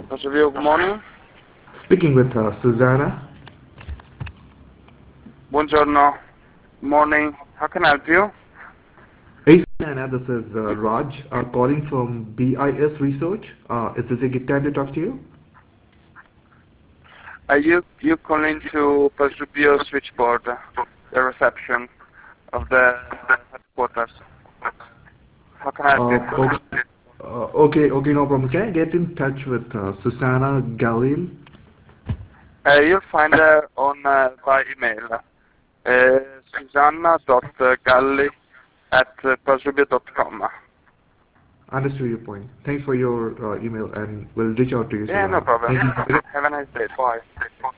Pasuvio, good morning. Speaking with Susanna. Buongiorno. Morning. How can I help you? Hey Susanna, this is Raj calling from BIS Research. Is this a good time to talk to you? You calling to Pasuvio switchboard, the reception of the headquarters. How can I help you? Okay, okay, no problem. Can I get in touch with Susanna Galil? You'll find her on by email. Susanna.galli at pasuvio.com. Understood your point. Thanks for your email and we'll reach out to you, Yeah, no Susanna. problem. Thank you. Have a nice day. Bye.